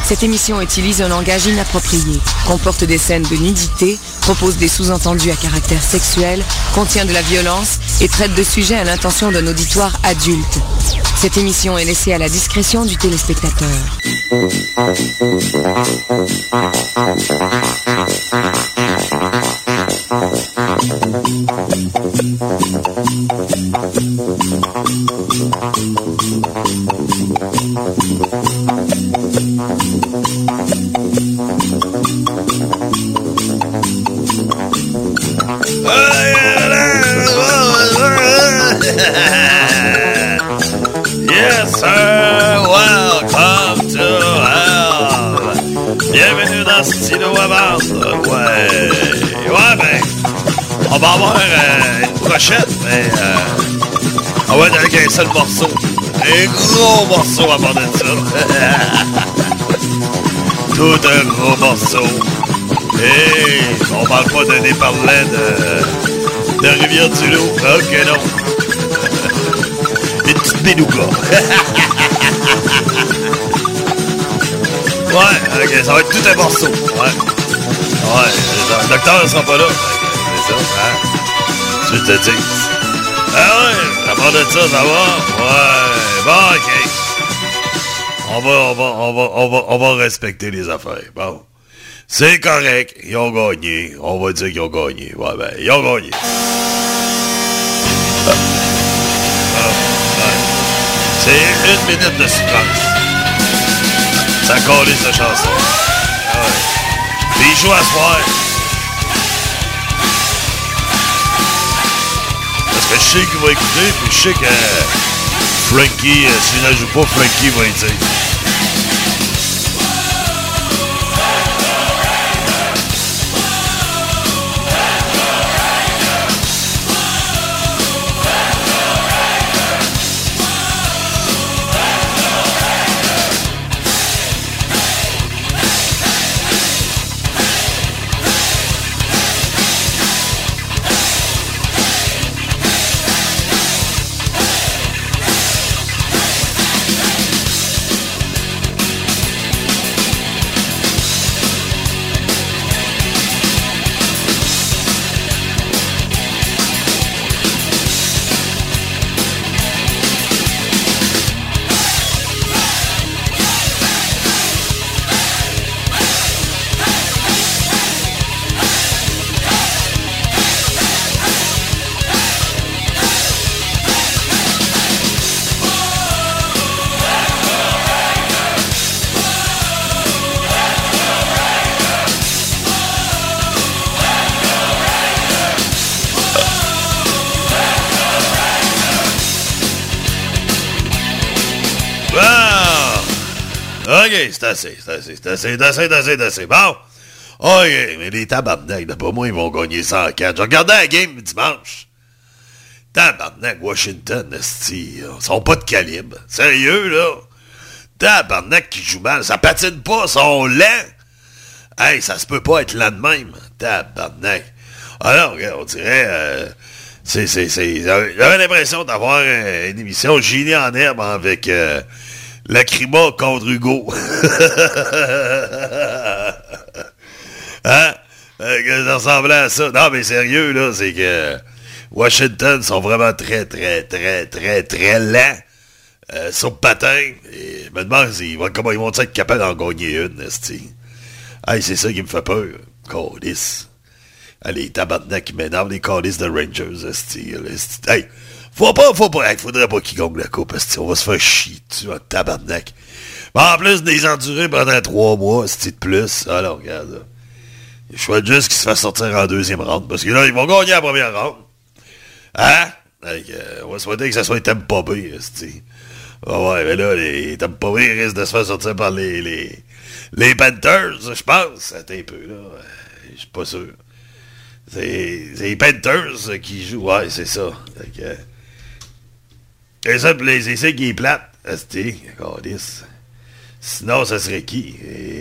Cette émission utilise un langage inapproprié, comporte des scènes de nudité, propose des sous-entendus à caractère sexuel, contient de la violence et traite de sujets à l'intention d'un auditoire adulte. Cette émission est laissée à la discrétion du téléspectateur. Yes, sir. Welcome to hell. Bienvenue dans Stylo à bande. Ouais, ben, on va avoir une brochette, mais on va être avec un seul morceau. Un gros morceau à part de ça. Tout un gros morceau. Et on parle pas de déparler de Rivière-du-Loup. Ok, non. Une petite bénouga. Ouais, ok, ça va être tout un morceau. Ouais, le docteur ne sera pas là. C'est ça, hein? Tu te dis. Ah ouais, à part de ça, ça va? Ouais, bon, ok. On va respecter les affaires. Bon. C'est correct. Ils ont gagné. On va dire qu'ils ont gagné. Ouais, ben, ils ont gagné. C'est 1 minute de silence. Ça collait cette chanson. Ah ouais. Puis il joue à soir. Parce que je sais qu'il va écouter, puis je sais que Frankie, s'il ne joue pas, Frankie va être dire. OK, c'est assez. Bon. OK, mais les tabarnak, d'après moi, ils vont gagner 104. Je regardais la game dimanche. Tabarnak, Washington, esti, ils sont pas de calibre. Sérieux, là? Tabarnak qui joue mal. Ça patine pas, ils sont lents. Hey, ça se peut pas être lent de même. Tabarnak. Alors, on dirait... j'avais l'impression d'avoir une émission Génie en herbe avec... Lacrima contre Hugo. Hein? Ça ressemblait à ça. Non, mais sérieux, là, c'est que Washington sont vraiment très lents sur le patin. Et je me demande comment ils vont être capables d'en gagner une, esti. Hey, c'est ça qui me fait peur. Calice. Les tabarnak qui m'énervent, les calices de Rangers, esti. Hey! Faudrait pas qu'ils gagnent la coupe, parce qu'on va se faire chier dessus, un tabarnak. Mais en plus, des endurer pendant 3 mois, c'est de plus. Alors, regarde, là. Je souhaite juste qu'ils se fassent sortir en 2e round, parce que là, ils vont gagner la 1re round. Hein? On va souhaiter que ça soit Tampa Bay, c'ti. Ouais, mais là, les Tampa Bay risquent de se faire sortir par les Panthers, je pense. Attends un peu, là. Je suis pas sûr. C'est les Panthers qui jouent. Ouais, c'est ça. Et ça, les essais qui est plate. Sinon, ça serait qui?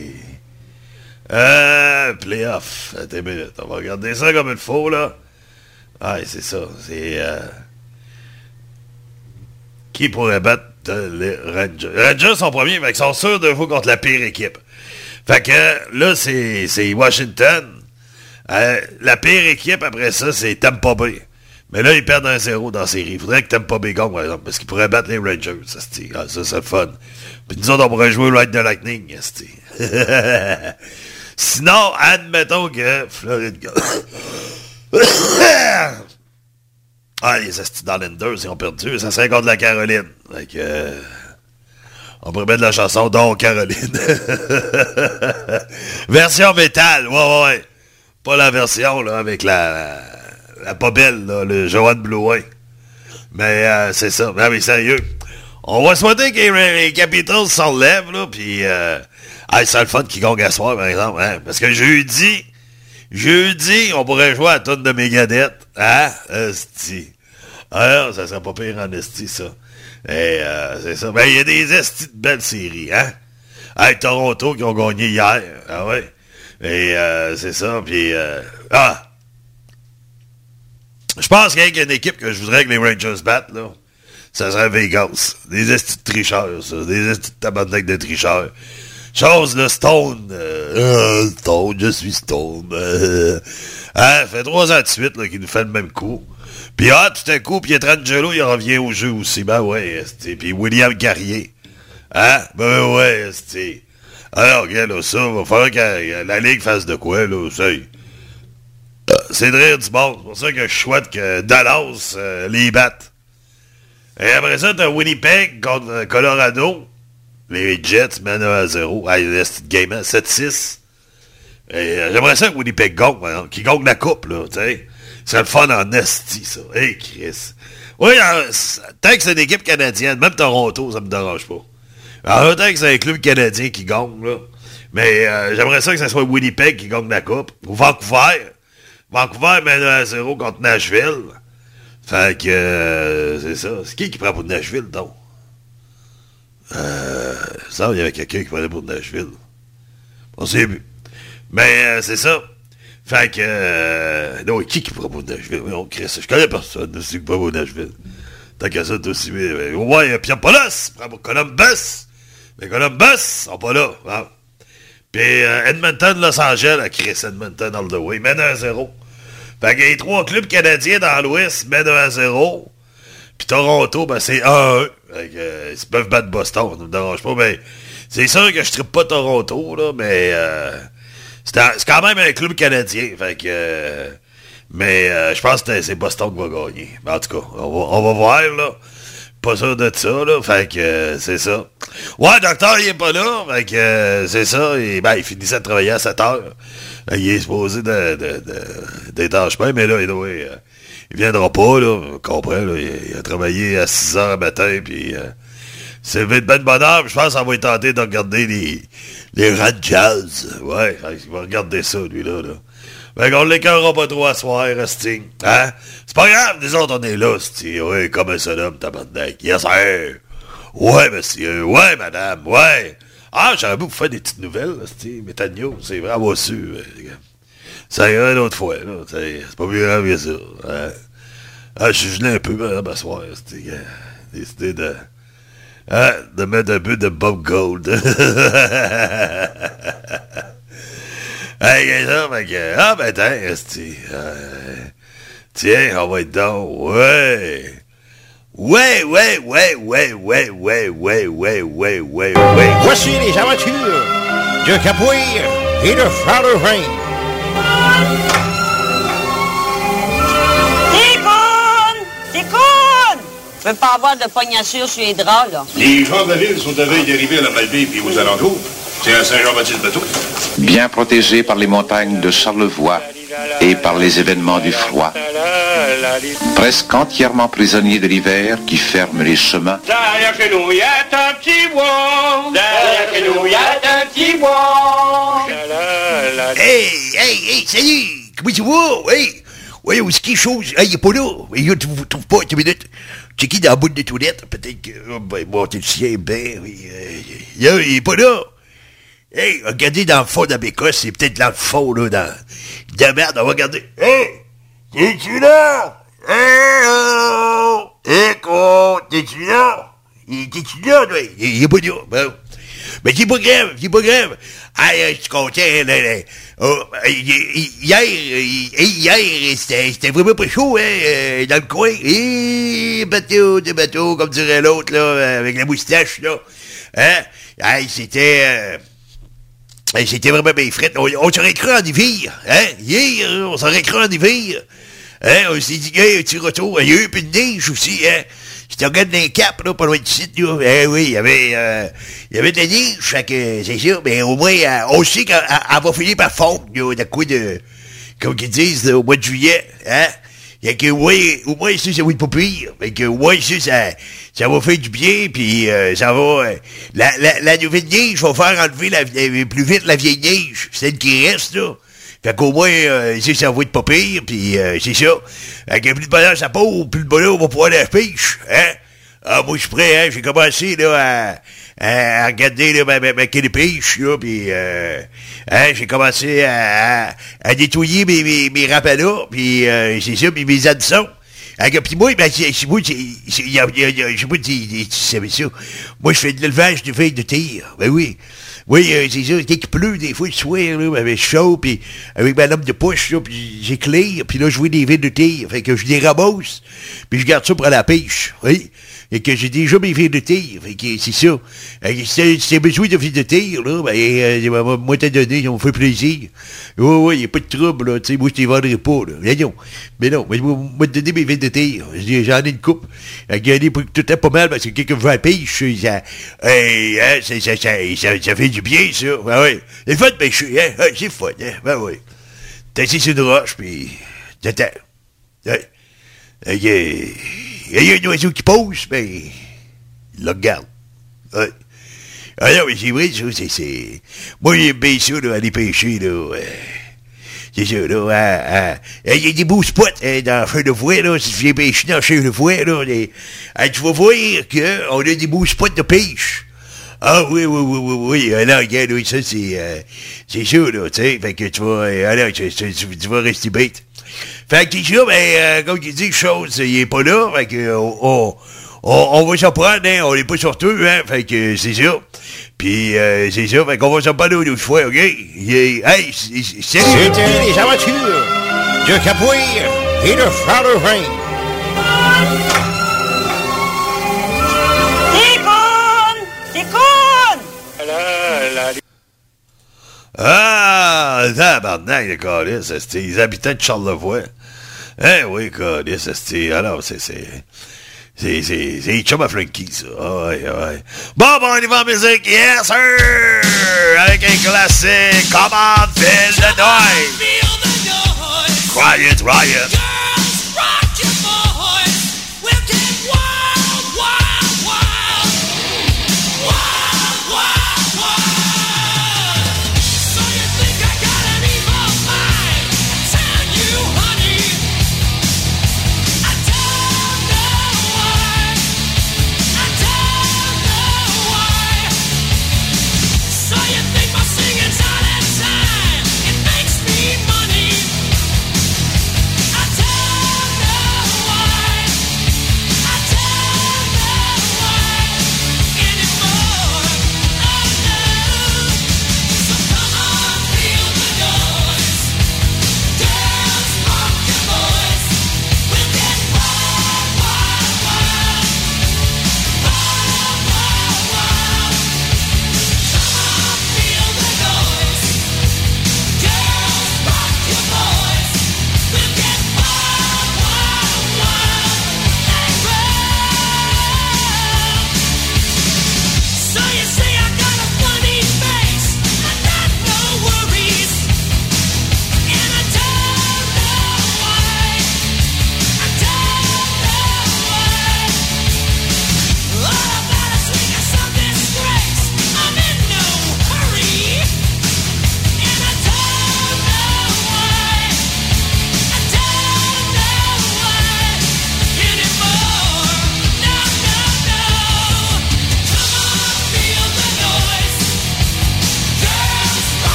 Playoff. Attends une minute. On va regarder ça comme il faut, là. Ouais, c'est ça. C'est... qui pourrait battre les Rangers. Les Rangers sont premiers, mais ils sont sûrs de jouer contre la pire équipe. Fait que là, c'est Washington. La pire équipe, après ça, c'est Tampa Bay. Mais là, ils perdent 1-0 dans la série. Il faudrait que Tampa Bay gagne, par exemple, parce qu'ils pourraient battre les Rangers. Ça, c'est le fun. Puis nous autres, on pourrait jouer Ride the Lightning. Sinon, admettons que Floride gagne. Les Asti d'Islanders, ils ont perdu. Ça serait contre la Caroline. Fait que... on pourrait mettre la chanson donc Caroline. Version métal, ouais. Pas la version là avec la pas belle, là, le Joanne Blouin. Mais c'est ça. Mais sérieux. On va souhaiter que les Capitals s'enlèvent, là, pis c'est le fun qu'ils gagnent à soir, par exemple. Hein? Parce que jeudi, on pourrait jouer à la tonne de Megadeth. Hein? Esti. Alors, ça serait pas pire en esti, ça. Et c'est ça. Ben, il y a des estis de belles séries, hein? Toronto qui ont gagné hier. Ah ouais. Et c'est ça. Puis je pense qu'il y a une équipe que je voudrais que les Rangers battent, là. Ça serait Vegas. Des estis de tricheurs, ça. Des estis de tabarnak de tricheurs. Chose, le Stone. Stone, je suis Stone. Fait 3 ans de suite, là, qu'il nous fait le même coup. Puis tout à coup, Pietrangelo, il revient au jeu aussi. Ben ouais, puis William Carrier. Hein? Ben ouais, alors, regarde, là, ça, va falloir que la Ligue fasse de quoi, là, c'est de rire du monde. C'est pour ça que je souhaite que Dallas les batte. Et après ça, t'as Winnipeg contre Colorado. Les Jets mènent 1-0. C'est game 7-6. Et j'aimerais ça que Winnipeg gagne, qu'ils gagnent la coupe, là, tu sais. C'est le fun en esti, ça. Hey, Chris. Oui, tant que c'est une équipe canadienne, même Toronto, ça me dérange pas. Alors, tant que c'est un club canadien qui gagne, là. Mais j'aimerais ça que ce soit Winnipeg qui gagne la coupe. Ou Vancouver. Vancouver mène 1-0 contre Nashville. Fait que, c'est ça. C'est qui prend pour Nashville, donc? Ça, il y avait quelqu'un qui prenait pour Nashville. On s'est vu. Mais c'est ça. Fait que... non, qui prend pour Nashville? Oui, on crée ça. Je connais personne qui prend pour Nashville. Tant qu'à ça, t'es aussi... ouais, Pierre Paulus prend pour Columbus. Mais Columbus sont pas là. Hein? Puis Edmonton, Los Angeles, a créé Edmonton all the way. Mène 1-0. Fait que les 3 clubs canadiens dans l'Ouest mènent 1-0. Puis Toronto, ben c'est 1-1. Fait que, ils peuvent battre Boston, ça ne me dérange pas. Mais c'est sûr que je trippe pas Toronto, là, mais c'est quand même un club canadien. Fait que mais je pense que c'est Boston qui va gagner. Mais en tout cas, on va voir, là. Pas sûr de ça, là. Fait que c'est ça. Ouais, docteur, il est pas là. Fait que c'est ça. Et ben, il finissait de travailler à 7 heures. Il est supposé d'être en chemin, mais là, il viendra pas, là. On comprend, là. Il a travaillé à 6 heures le matin, puis c'est de bonne heure. Je pense qu'on va être tenté de regarder les Rangers. Ouais, il va regarder ça, lui, là. Fait qu'on l'écœurera pas trop à soir, Sting. Hein? C'est pas grave, nous autres, on est là, Sting. Ouais, comme un seul homme, tabarnak. Yes, sir. Ouais, monsieur. Ouais, madame. Ouais. J'aurais beau vous faire des petites nouvelles, Sting. Mais Tagno, c'est vraiment su. Ça ira une autre fois, là. C'est pas plus grave que ça. Hein? Je suis gelé un peu, madame, à soir, Sting. Décidé de mettre un peu de Bob Gold. Hey, ça, fait que, ben, tiens, on va être dans, ouais. Voici les aventures de Capoeira et de Father Rain. Ticoun! Je veux pas avoir de pognassure sur les draps, là. Les gens de la ville sont à veille d'arriver à la Malbaie puis aux alentours. C'est à Saint-Jean-Baptiste-Bateau. Bien protégé par les montagnes de Charlevoix et par les événements du froid. Presque entièrement prisonnier de l'hiver qui ferme les chemins. Derrière chez nous, il y a un petit bois. Derrière chez nous, il y a un petit bois. Hey, salut! Comment tu vas? Hey! Ouais, où est-ce qu'il est chaud? Hey, il est pas là. Il ne trouve pas, 2 minutes. C'est qui dans la boule de toilette? Peut-être que... bon, t'es le sien, ben... il est pas là. Hey, regardez dans le fond de la bécosse, c'est peut-être dans le fond, là, dans la merde, on va regarder. Hey! T'es-tu là? Hey, oh! Écoute, t'es-tu là? T'es-tu là, toi? Il est pas là. Bon. Mais c'est pas grave. Ah, je suis content, là. Oh, hier, c'était vraiment pas chaud, hein, dans le coin. Bateau, comme dirait l'autre, là, avec la moustache, là. Hein? Hey, c'était vraiment bien frais. On s'aurait cru en hiver, hein? Hier, on s'aurait cru en hiver. Hein? On s'est dit, un petit retour. Il y a eu un peu de neige aussi, hein? Si tu regardes dans les caps, là, pas loin du site, là, oui, il y avait de la neige, fait que, c'est sûr, mais au moins, on sait qu'elle va finir par fondre, là, de quoi de, comme qu'ils disent, là, au mois de juillet, hein? Fait que, au moins, ça va être pas pire. Fait que, au moins, ça va faire du bien, puis ça va, la nouvelle neige va faire enlever plus vite la vieille neige, celle qui reste, là. Fait qu'au moins, ça va être pas pire, puis c'est ça. Fait que plus de bonheur ça part, plus de bonheur on va pouvoir aller à la pêche, hein? Ah, moi, je suis prêt, hein? J'ai commencé, là, à regarder, là, ma quai de pêche, là, puis hein, j'ai commencé à nettoyer mes rapalas, puis c'est ça, puis mes hameçons. Puis moi, ben, je sais pas si tu savais ça. Moi, je fais de l'élevage de veille de tir. Ben oui. Oui, c'est ça, quand il pleut, des fois, le soir, là, avec chaud, puis avec ma lampe de poche, là, puis j'éclaire, puis là, je vois des villes de tir. Fait que je les ramasse, puis je garde ça pour aller à la pêche, oui. Et que j'ai déjà mes villes de tir. Fait que c'est ça. Si t'as besoin de villes de tir, là, ben, moi, t'as donné, ça me fait plaisir. Oui, y a pas de trouble, là, tu sais, moi, je t'y vendrai pas, là. Mais non, moi, te donner mes villes de tir. J'en ai une coupe. J'en ai tout le temps pas mal, parce que quelqu'un veut à la pêche, ça fait du bien, ça. Ben oui. C'est fun de pêcher, hein. C'est fun, hein. Ben oui. T'as assis sur une roche, puis t'attends. Il y a un oiseau qui pose, ben, il le regarde. Ouais. Ah non, mais c'est vrai, ça, c'est... Moi, j'aime bien ça, là, aller pêcher, là. C'est ça, là. Il y a des beaux spots, hein, dans le feu de fouet, là. Si tu viens pêcher dans le feu de fouet, là, tu vas voir qu'on a des beaux spots de pêche. Ah oui. Alors, regarde, oui, ça, c'est ça, là, tu sais. Fait que tu vas... alors, tu vas rester bête. Fait que c'est ça, ben, comme il dit, chose, il est pas là, fait que, on va s'en prendre, hein, on est pas sur deux, hein, fait que c'est ça. Puis, c'est ça, fait qu'on va s'en prendre une autre fois, OK? Hey, salut! C'était les aventures de Capoeira et de Father Rain. Ah, tabarnak, le calice, c'était les habitants de Charlevoix. Eh oui, calice, c'était, alors, c'est les chums à Frankie, ça. Ouais. Bon, on y va en musique, yes, sir! Avec un classique, Come on, feel the noise! Quiet, riot! I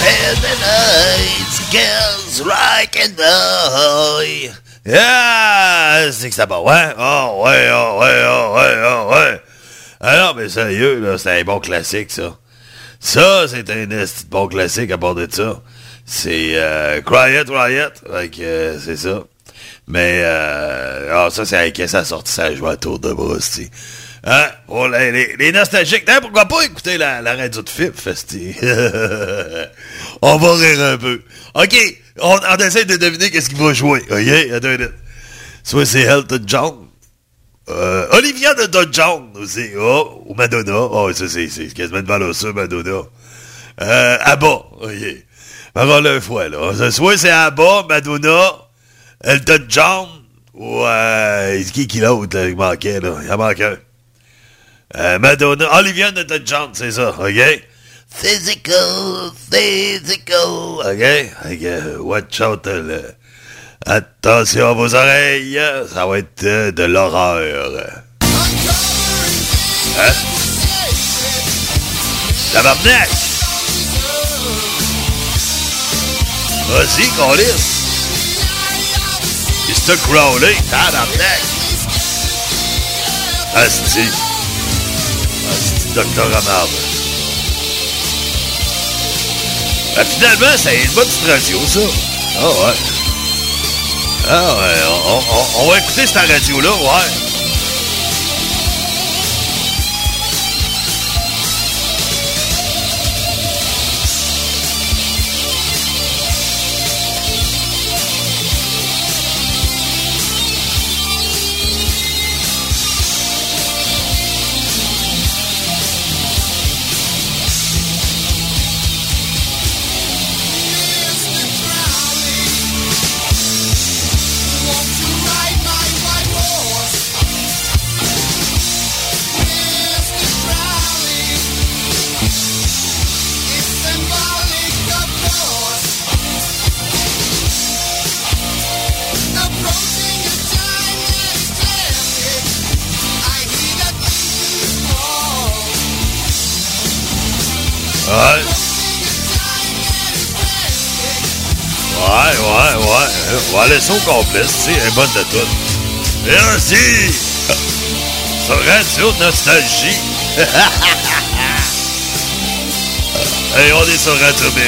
Girls rock and roll. Ah, c'est que ça va, ouais? Oh, ouais. Ah non, mais sérieux, là, c'est un bon classique, ça. Ça, c'est un bon classique à part de ça. C'est Quiet Riot, donc c'est ça. Mais, ça, c'est avec ça sorti, ça joue à tour de brousse, tu sais. Hein? Pour les nostalgiques, hein, pourquoi pas écouter la radio de FIP, Festi? On va rire un peu. OK, on essaie de deviner qu'est-ce qu'il va jouer. OK, attends une minute. Soit c'est Elton John. Olivia de Don John aussi. Oh, ou Madonna. Oh, ça, c'est quasiment de valeur ça, Madonna. Abba. OK. Encore une fois, là. Soit c'est Abba, Madonna, Elton John, ou qui l'autre, là, il manquait, là. Il en manque un. Madonna, Olivia Newton-John, c'est ça, OK? Physical, OK? Watch out, attention à vos oreilles, ça va être de l'horreur. Hein? Tabarnak! Vas-y, Colis! Mr. Crowley, tabarnak! Asti! Docteur Amard. Finalement, c'est une bonne petite radio, ça. Ah ouais. Ah ouais, on va écouter cette radio-là, ouais. Ouais, le son complet, c'est un bonne de tout. Merci! Sur Radio Nostalgie. Et on est sur Radio 1000.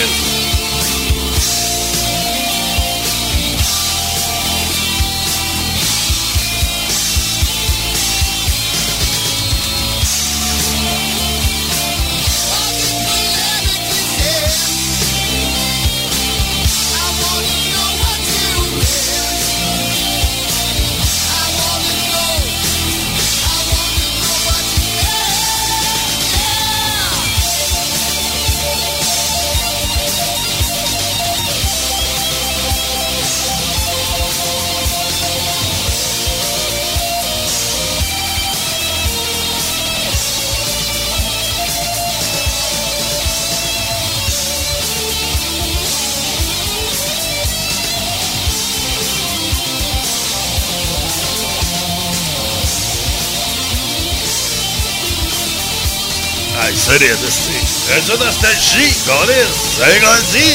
Salut, Radio Nostalgie, Colis, c'est grandi!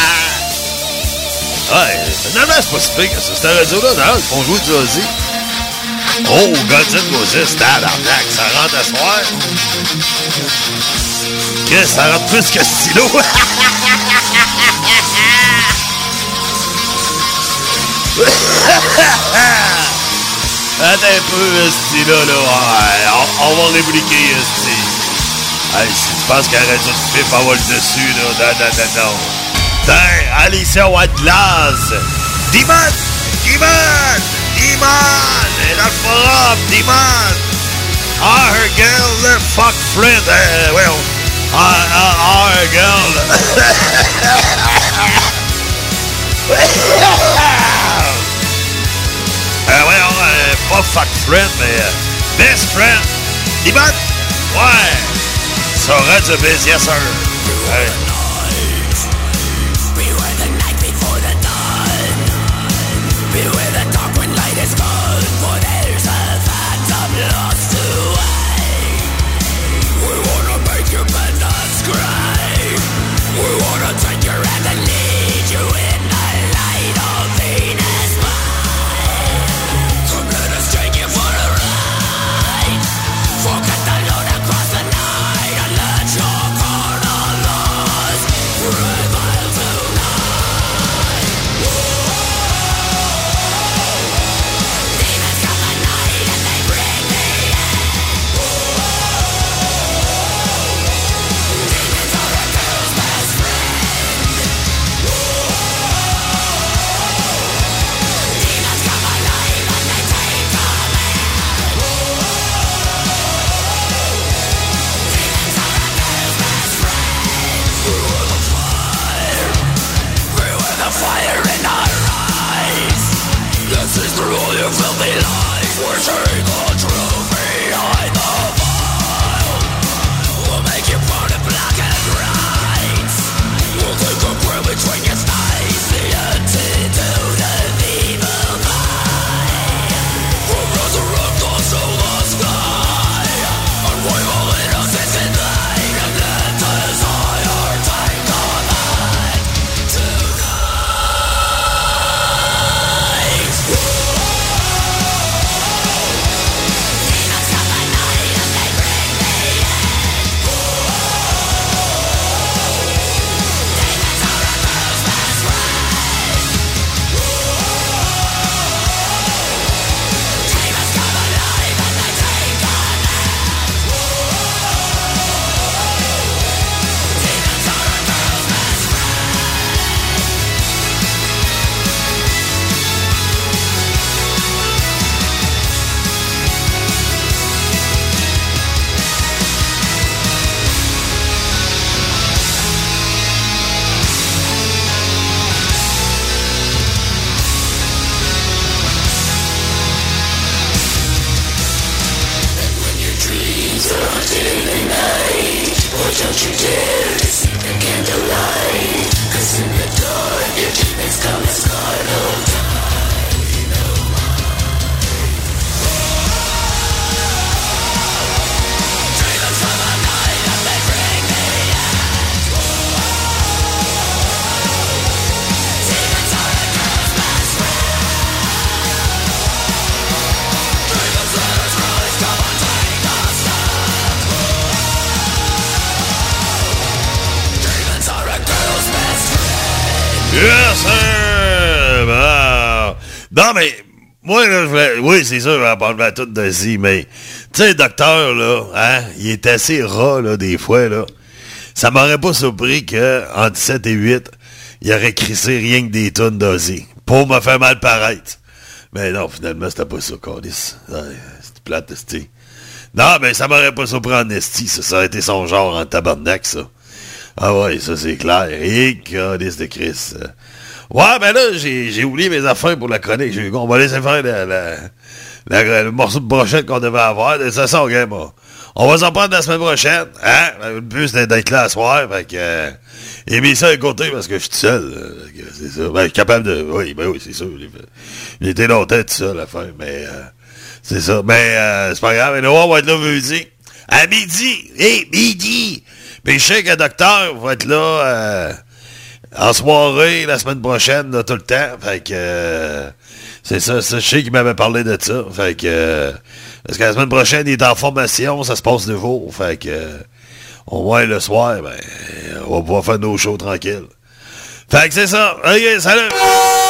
Ouais, finalement, c'est pas si pire que ça. Cette radio-là, d'ailleurs, ils font jouer du Ozzy. Oh, Guns N' Roses, tabarnak, ça rentre à soir. Qu'est-ce que ça rentre plus que stylo? Attends un peu, stylo, là. Ouais, on va répliquer, stylo. Hey, si tu penses qu'un radio de FIP va avoir le dessus, là, non. Tiens, Alicia White-Glass. Demon! Et dans le forum, Demon! Our girl, their fuck friend. Well, our girl. Pas fuck friend, mais best friend. Demon? Ouais. So that's a biz, yes sir. Hey. Beware the night before the dawn. Beware the dark when light is gone. For there's a phantom lost away. We wanna make your madness cry. We wanna take your Yes, sir! Bon. Non, mais, moi, là, oui, c'est sûr, on parle tout de Z, mais, tu sais, le docteur, là, hein, il est assez ras, là, des fois, là. Ça m'aurait pas surpris qu'entre 7 et 8, il aurait crissé rien que des tonnes d'Ozzy. Pour me faire mal paraître. Mais non, finalement, c'était pas ça, Cordis. C'était plate, esti. Non, mais ça m'aurait pas surpris en esti, ça aurait été son genre en tabarnak, ça. Ah ouais, ça c'est clair. Et Cordis de Chris. Ouais, ben là, j'ai oublié mes affaires pour la chronique. On va laisser faire le morceau de brochette qu'on devait avoir. De toute façon, game, on va s'en prendre la semaine prochaine. Hein? Le but, c'est d'être là à soir. Fait que, j'ai mis ça à côté parce que je suis tout seul. C'est ça. Ben, je suis capable de... Oui, c'est sûr. Il était longtemps tout seul à faire, mais... c'est ça. Mais c'est pas grave. Mais on va être là jeudi. À midi. Midi! Puis je sais que le docteur va être là en soirée la semaine prochaine, là, tout le temps. Fait que c'est ça. Je sais qu'il m'avait parlé de ça. Fait que parce que la semaine prochaine, il est en formation, ça se passe de jour. Fait que au moins le soir, ben, on va pouvoir faire nos shows tranquilles. Fait que c'est ça. OK, salut!